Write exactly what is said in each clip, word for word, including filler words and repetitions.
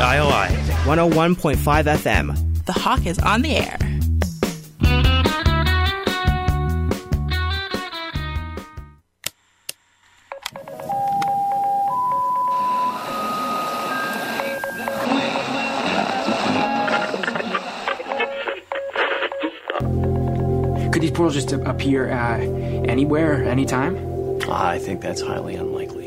I O I, one oh one point five F M. The Hawk is on the air. Could these portals just appear uh, anywhere, anytime? I think that's highly unlikely.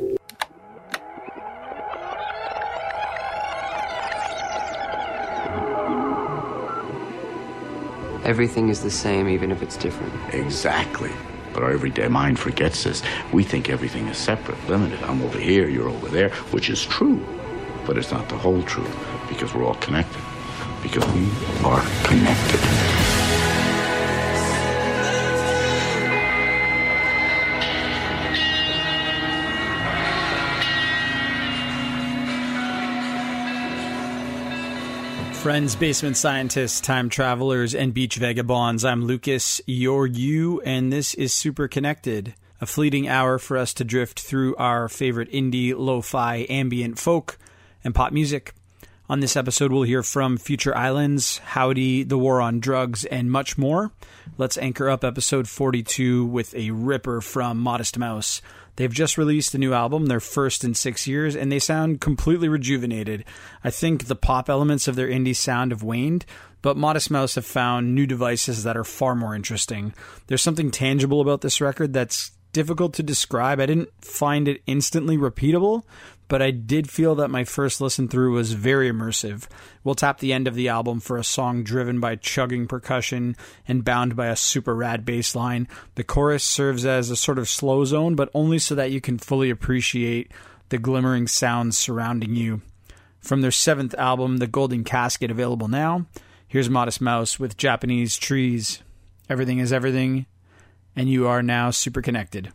Everything is the same, even if it's different. Exactly. But our everyday mind forgets this. We think everything is separate, limited. I'm over here, you're over there, which is true. But it's not the whole truth, because we're all connected. Because we are connected. Friends, basement scientists, time travelers, and beach vagabonds, I'm Lucas, you're you, and this is Super Connected, a fleeting hour for us to drift through our favorite indie, lo-fi, ambient, folk, and pop music. On this episode, we'll hear from Future Islands, Howdy, The War on Drugs, and much more. Let's anchor up episode forty-two with a ripper from Modest Mouse. They've just released a new album, their first in six years, and they sound completely rejuvenated. I think the pop elements of their indie sound have waned, but Modest Mouse have found new devices that are far more interesting. There's something tangible about this record that's difficult to describe. I didn't find it instantly repeatable, but I did feel that my first listen through was very immersive. We'll tap the end of the album for a song driven by chugging percussion and bound by a super rad bass line. The chorus serves as a sort of slow zone, but only so that you can fully appreciate the glimmering sounds surrounding you. From their seventh album, The Golden Casket, available now, here's Modest Mouse with Japanese Trees. Everything is everything, and you are now super connected.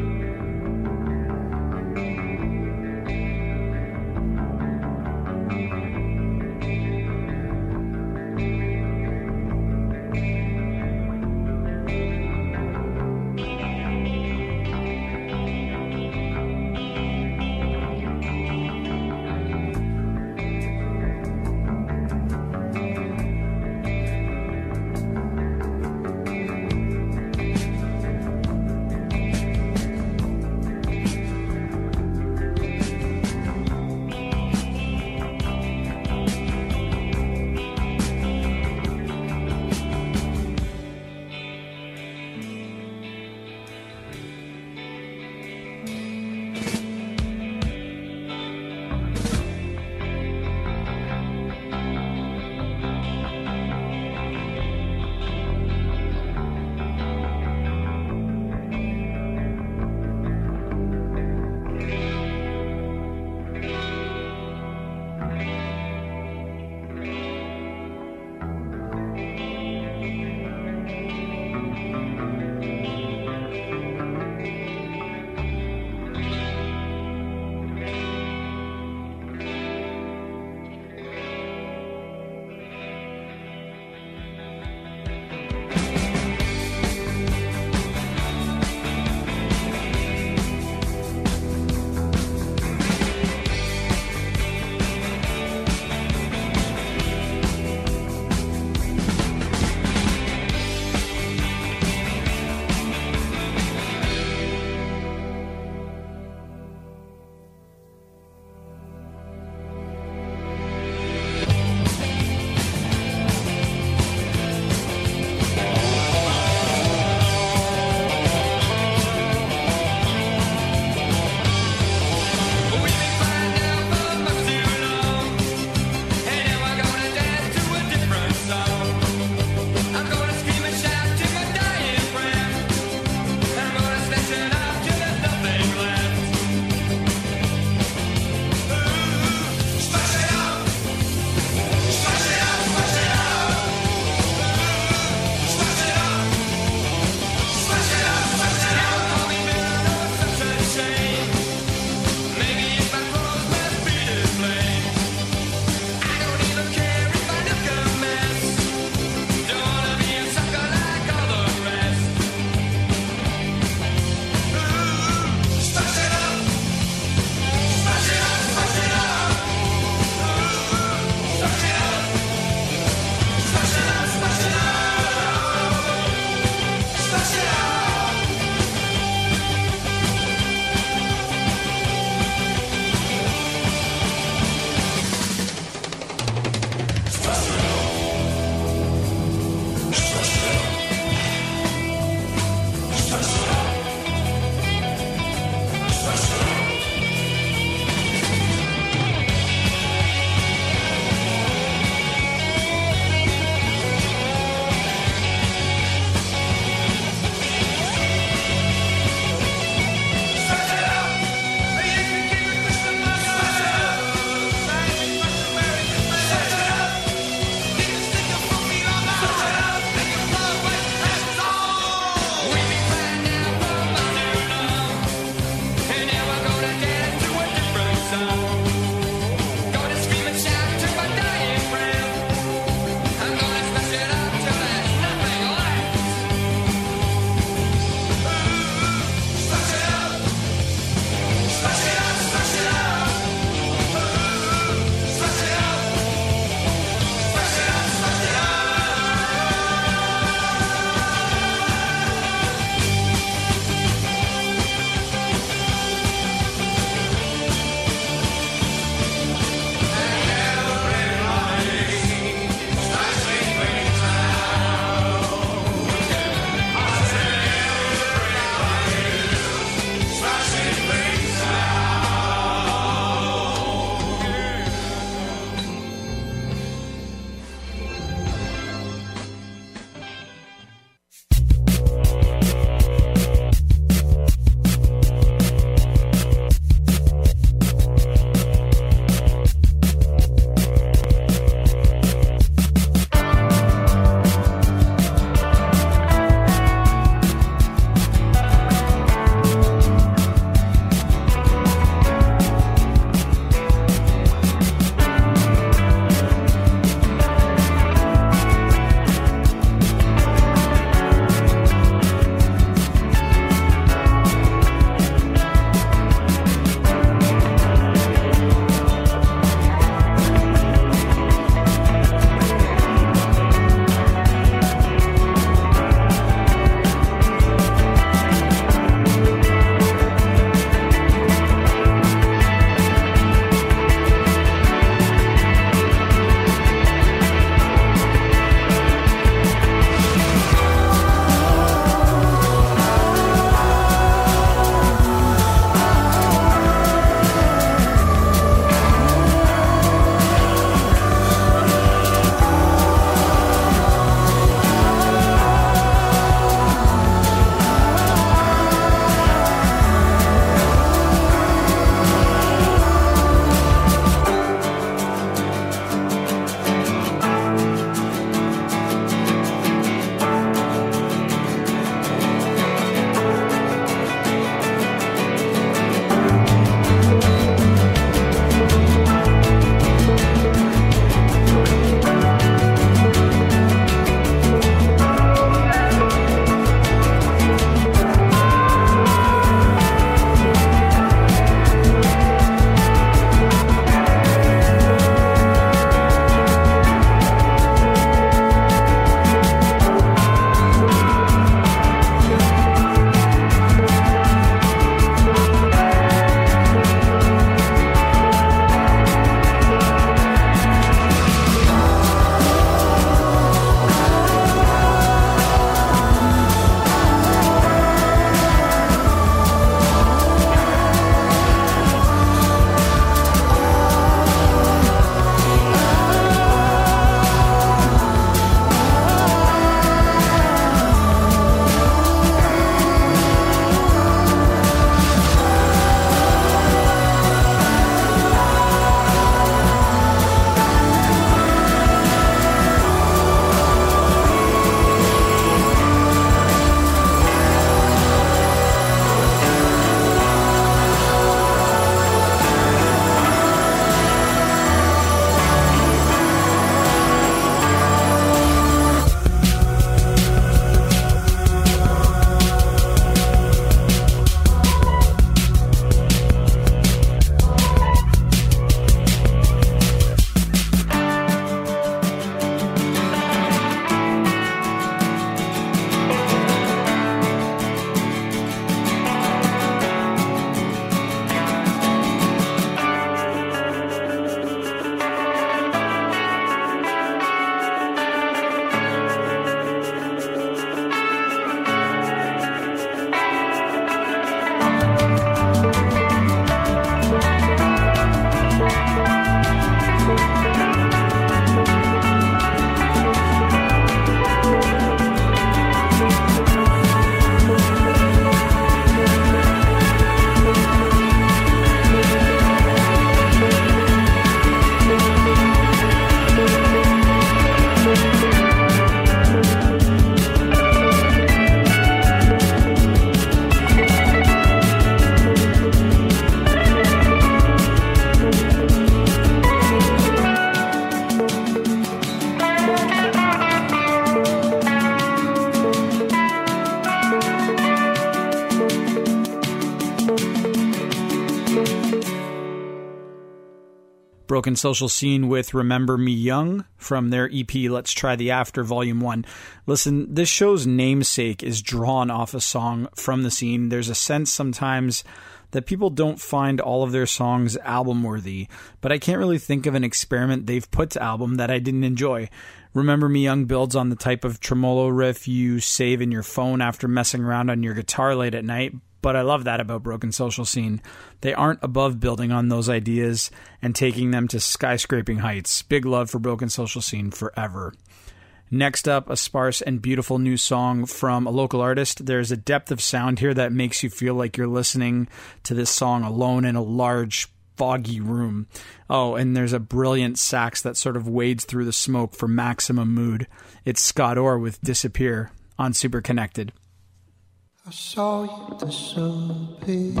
Broken Social Scene with Remember Me Young from their E P Let's Try the After Volume one. Listen, this show's namesake is drawn off a song from the scene. There's a sense sometimes that people don't find all of their songs album-worthy, but I can't really think of an experiment they've put to album that I didn't enjoy. Remember Me Young builds on the type of tremolo riff you save in your phone after messing around on your guitar late at night, but I love that about Broken Social Scene. They aren't above building on those ideas and taking them to skyscraping heights. Big love for Broken Social Scene forever. Next up, a sparse and beautiful new song from a local artist. There's a depth of sound here that makes you feel like you're listening to this song alone in a large, foggy room. Oh, and there's a brilliant sax that sort of wades through the smoke for maximum mood. It's Scott Orr with Disappear on Super Connected. I saw you disappear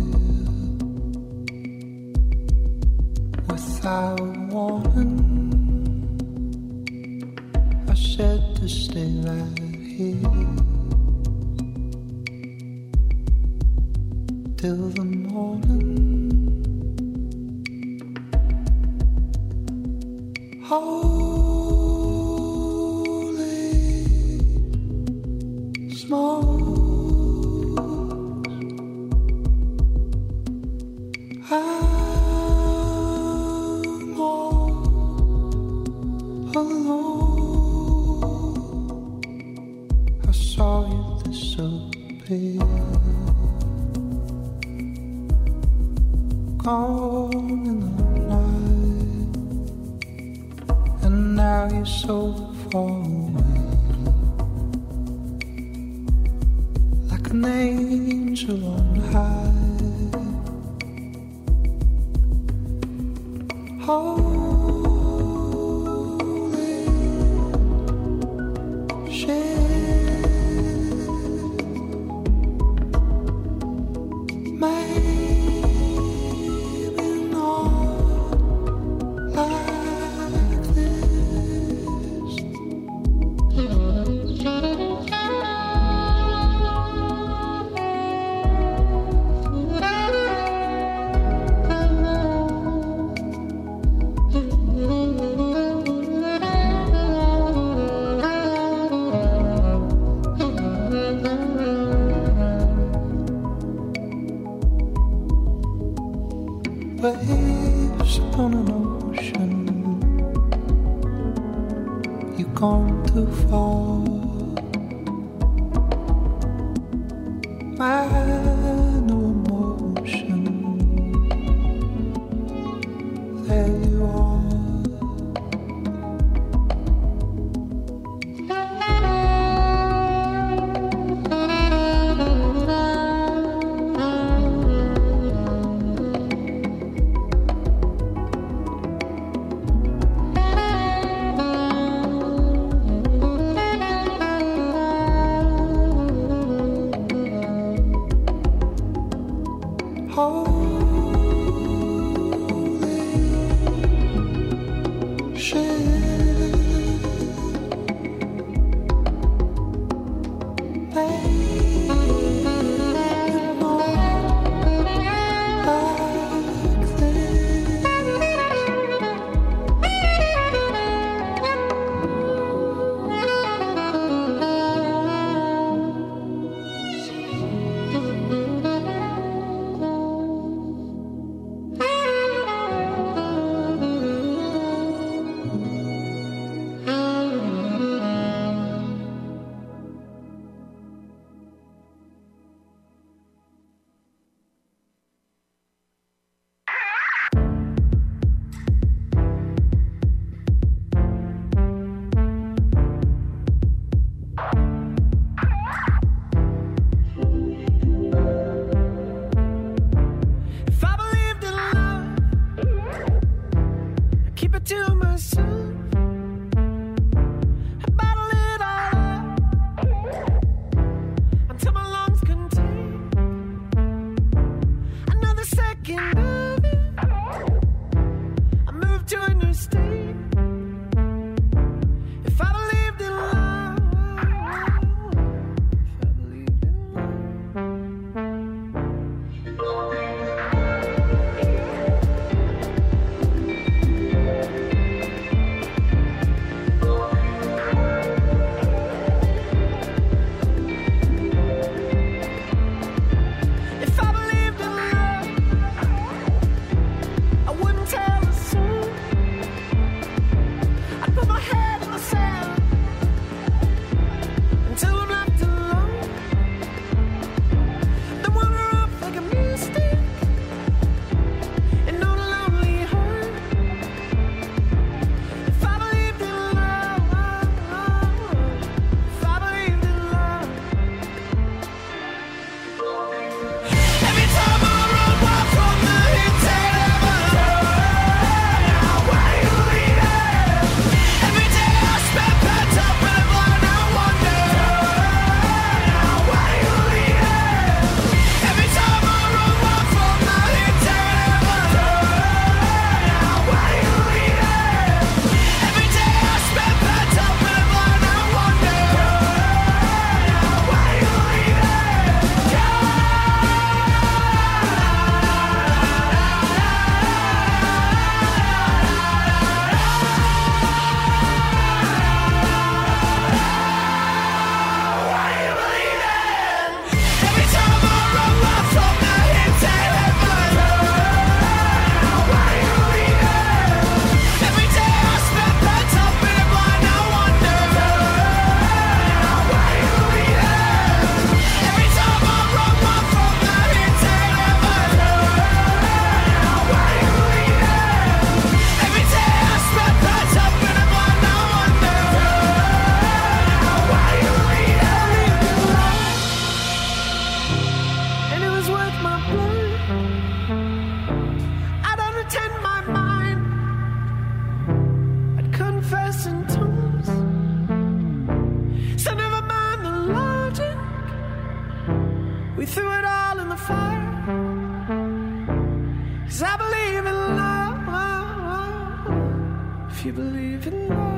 without warning. I said to stay right here till the morning. Holy small. I'm all alone. I saw you disappear, gone in the night, and now you're so far away, like an angel on high. Holy shit, maybe not like this. Waves upon an ocean, you've gone too far. My no emotion, there you are. 'Cause I believe in love. If you believe in love.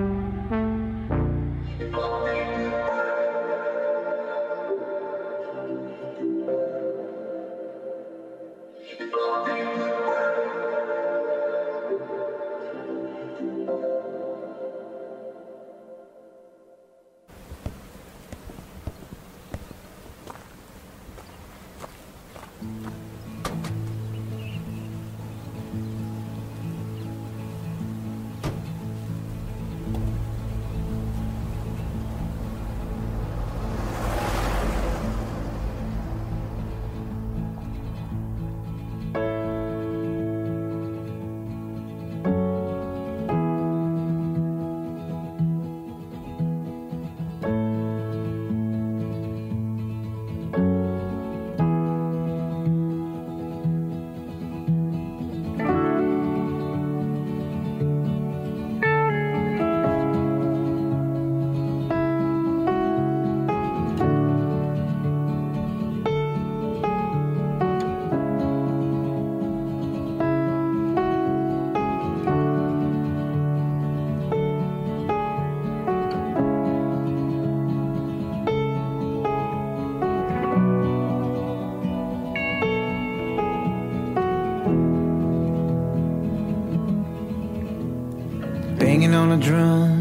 Banging on a drum,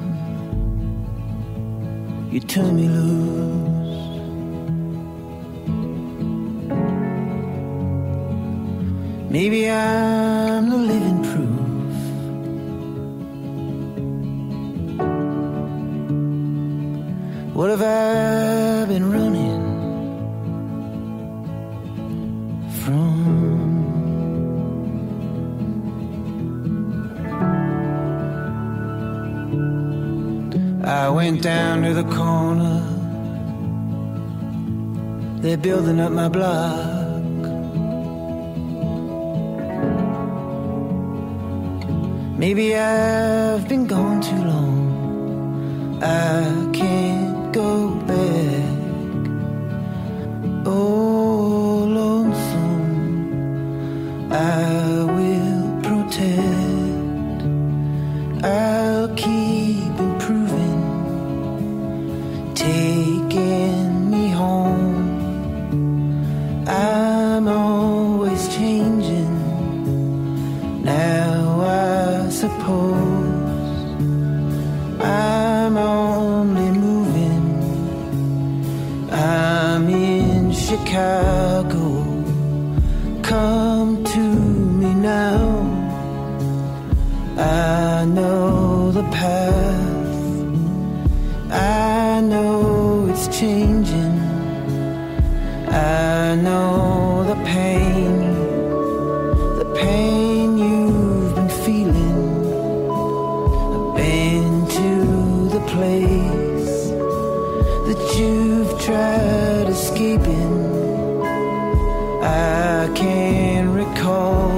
you turn me loose. Maybe I'm the living proof. What have I been running from? I went down to the corner, they're building up my block. Maybe I've been gone too long, I can't go back. Oh, lonesome, I will protect, I'll keep improving, taking me home. I'm always changing, now I suppose I'm only moving. I'm in Chicago, come to me now. I know the path, I know it's changing, I know the pain, the pain you've been feeling. I've been to the place that you've tried escaping. I can't recall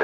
Connected.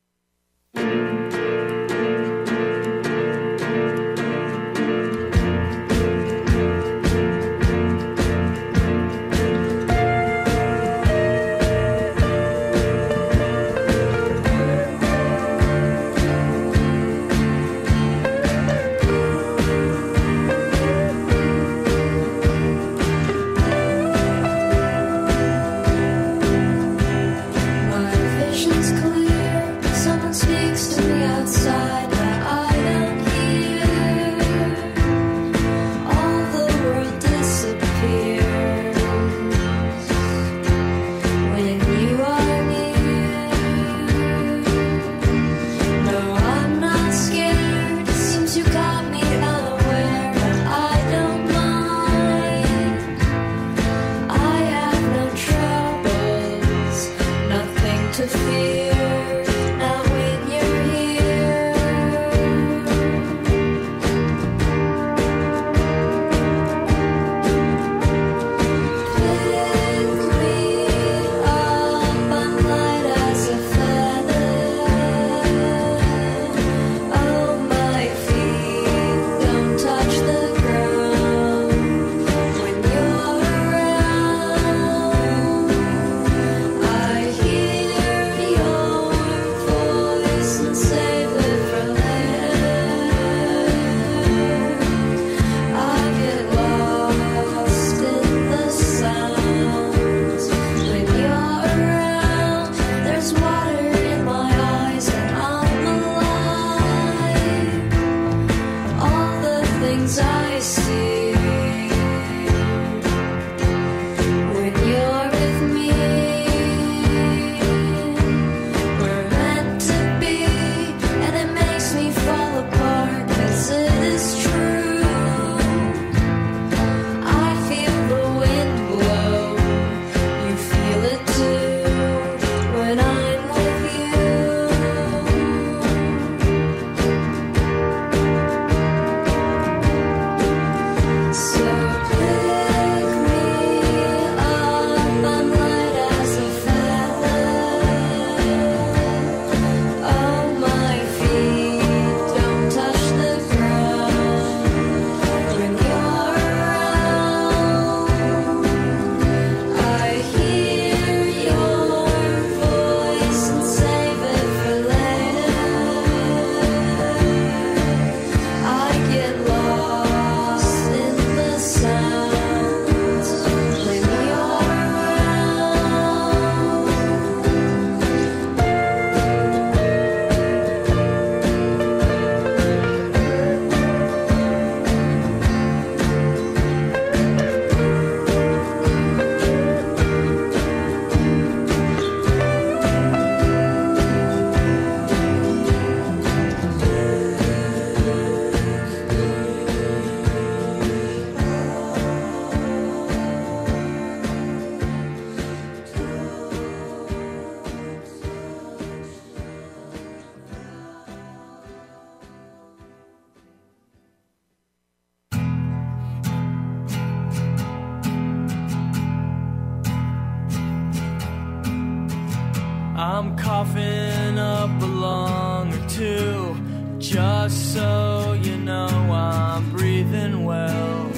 I'm coughing up a lung or two, just so you know I'm breathing well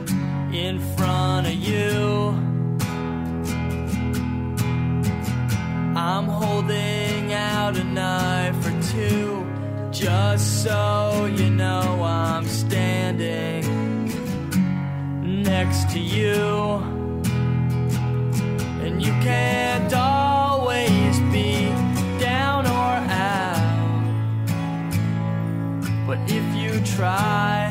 in front of you. I'm holding out a knife or two, just so you know I'm standing next to you. And you can't always be down or out, but if you try,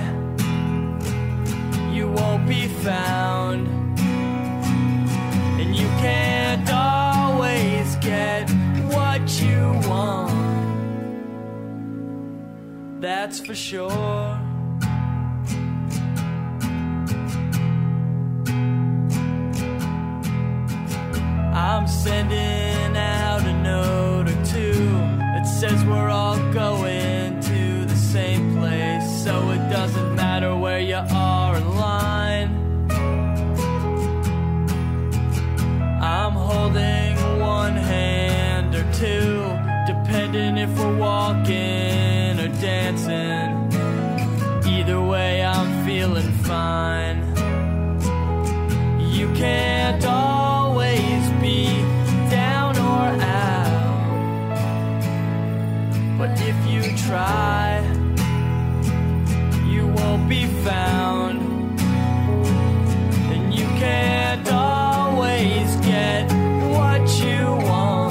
you won't be found. And you can't always get what you want, that's for sure. I'm sending out a note or two that says we're all going to the same place, so it doesn't matter where you are in line. I'm holding one hand or two, depending if we're walking or dancing. Either way, I'm feeling fine. You can't always be down or out, but if you try, you won't be found. And you can't always get what you want.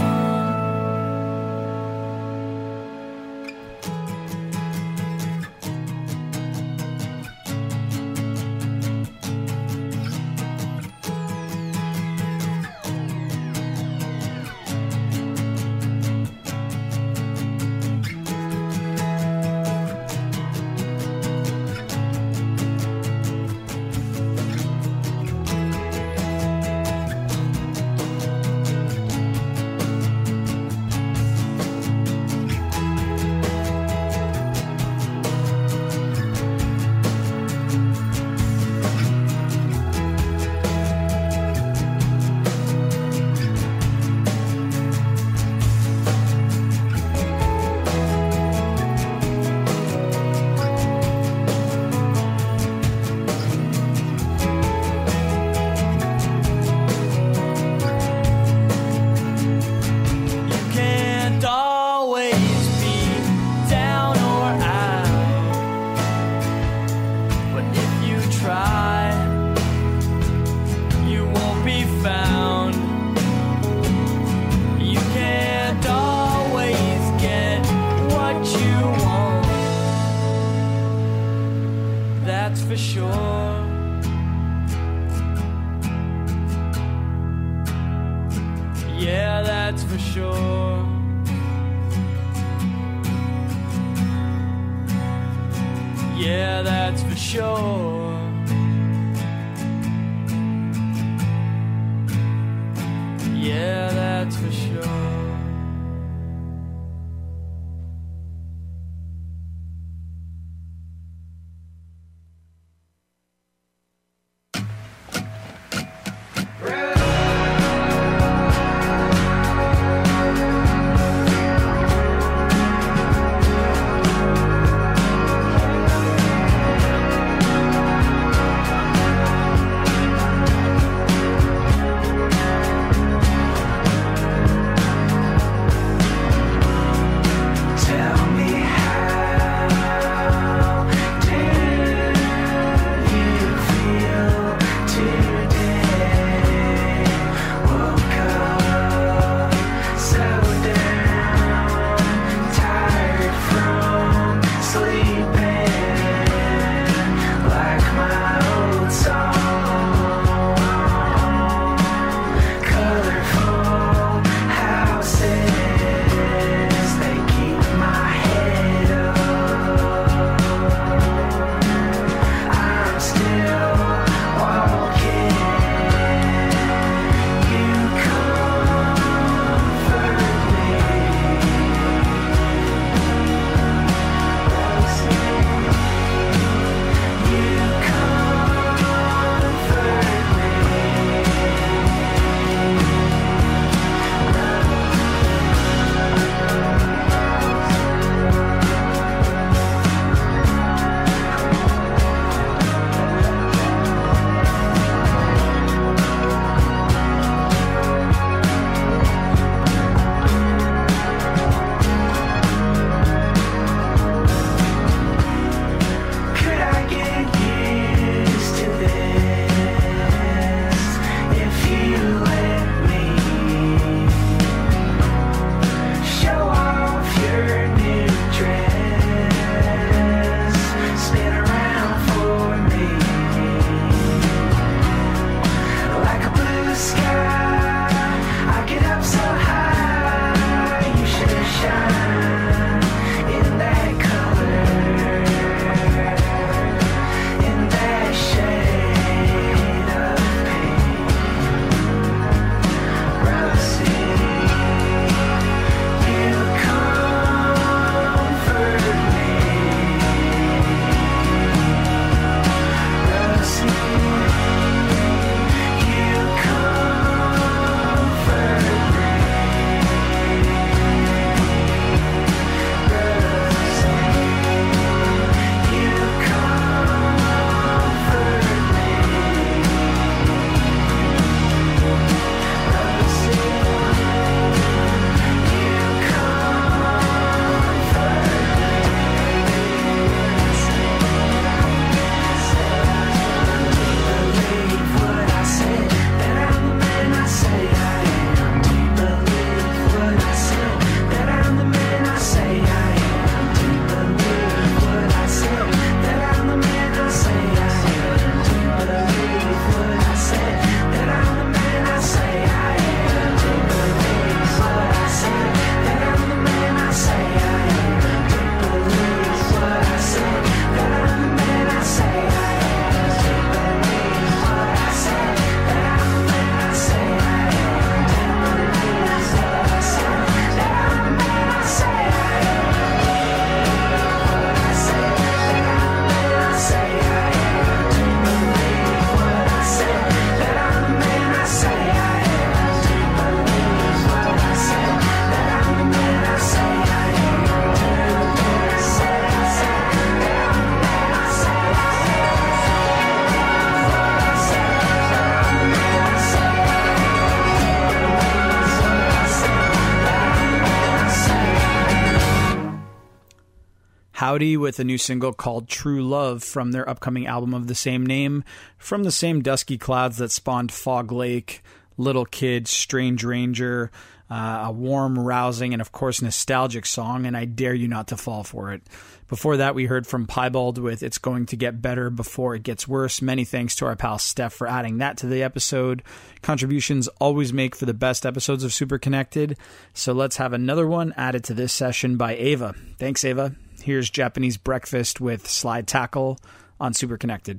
For sure. Yeah, that's for sure. Yeah, that's for sure. Yeah, that's for sure. Howdy with a new single called True Love from their upcoming album of the same name, from the same dusky clouds that spawned Fog Lake, Little Kid, Strange Ranger, uh, a warm, rousing, and of course nostalgic song, and I dare you not to fall for it. Before that, we heard from Piebald with It's Going to Get Better Before It Gets Worse. Many thanks to our pal Steph for adding that to the episode. Contributions always make for the best episodes of Super Connected, so let's have another one added to this session by Ava. Thanks, Ava. Here's Japanese Breakfast with Slide Tackle on Super Connected.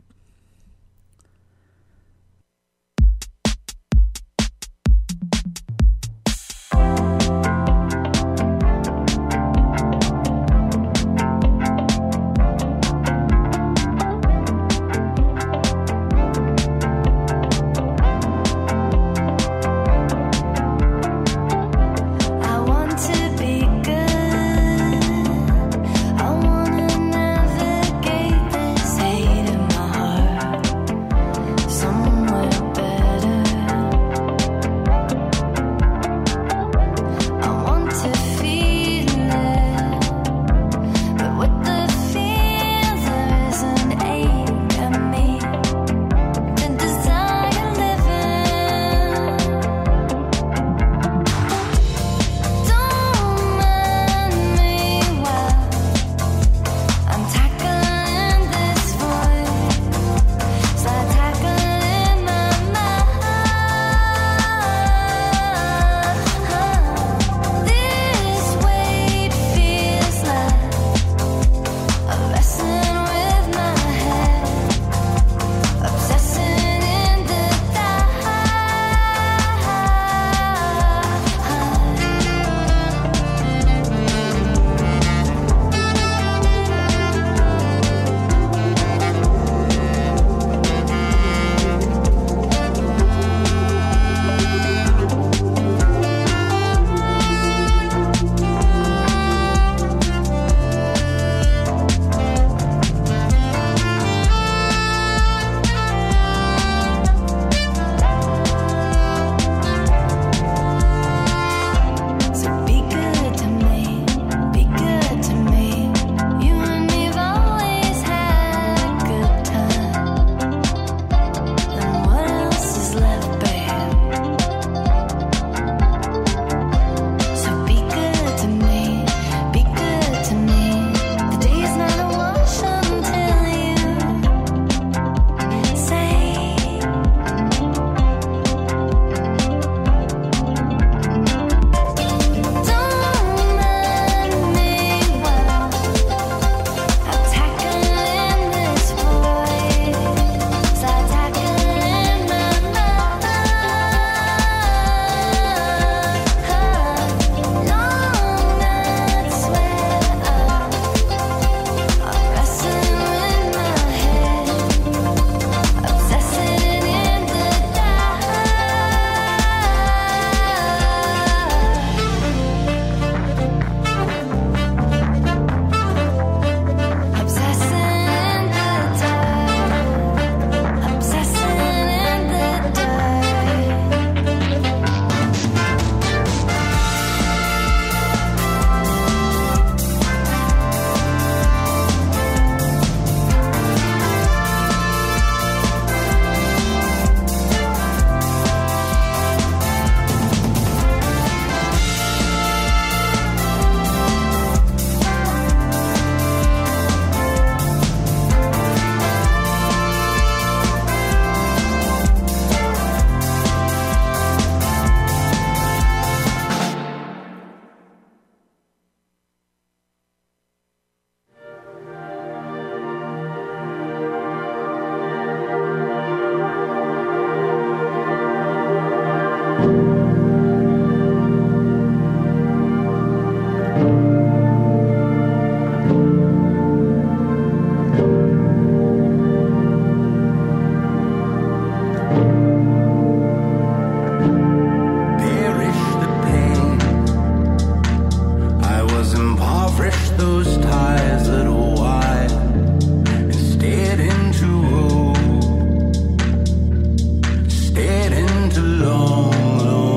long, long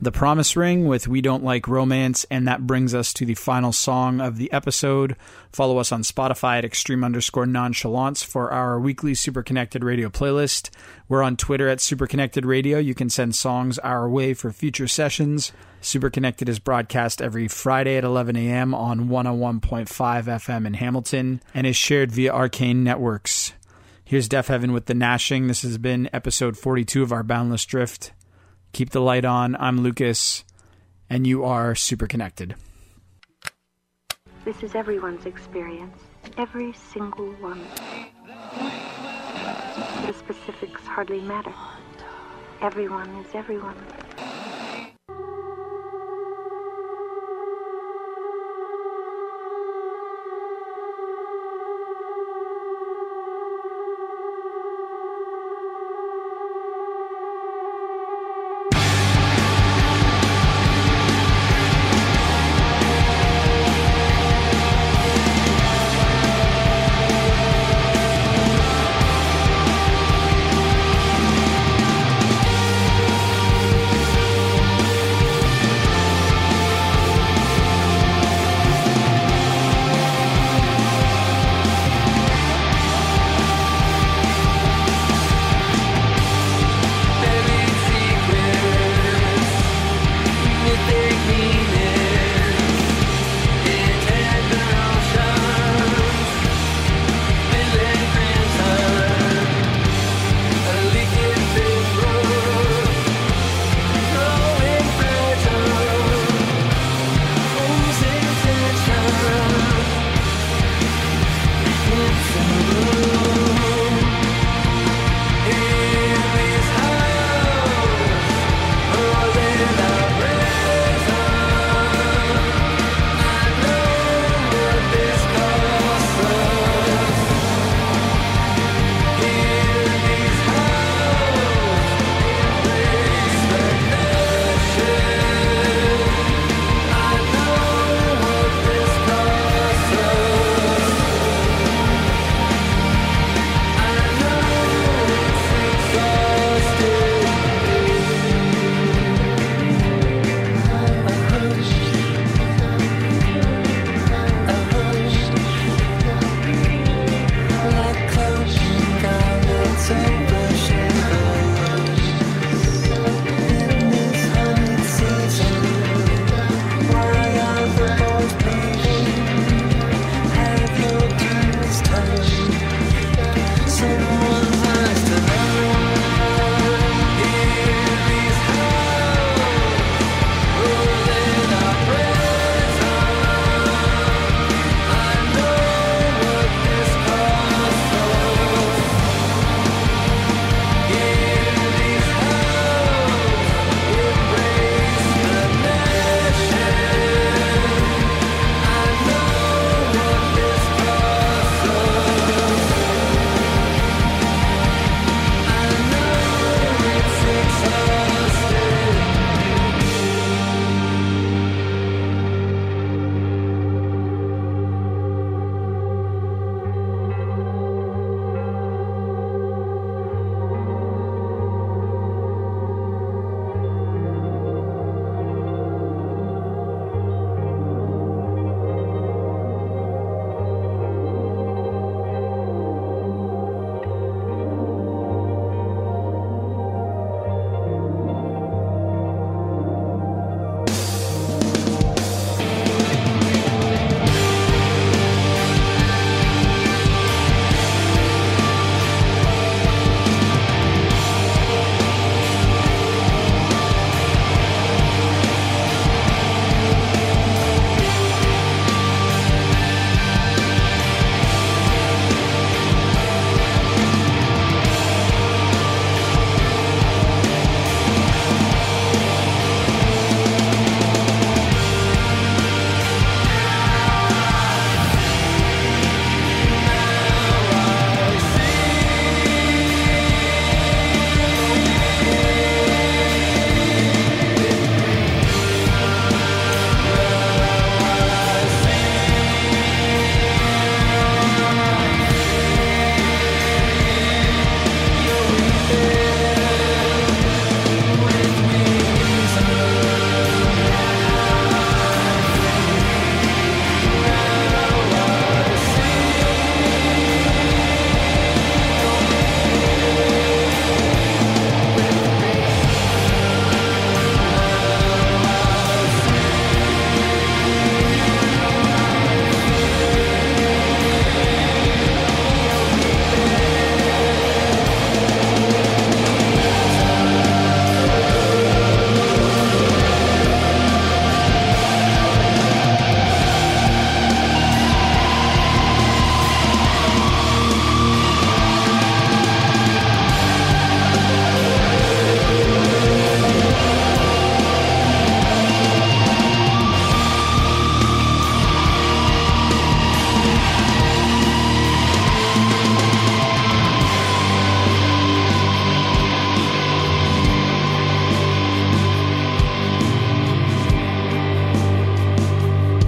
The Promise Ring with We Don't Like Romance, and that brings us to the final song of the episode. Follow us on Spotify at extreme underscore nonchalance for our weekly Super Connected Radio playlist. We're on Twitter at Super Connected Radio. You can send songs our way for future sessions. Super Connected is broadcast every Friday at eleven a.m. on one oh one point five F M in Hamilton and is shared via Arcane Networks. Here's Deafheaven with The Gnashing. This has been episode forty-two of our Boundless Drift. Keep the light on. I'm Lucas, and you are Super Connected. This is everyone's experience. Every single one. The specifics hardly matter. Everyone is everyone.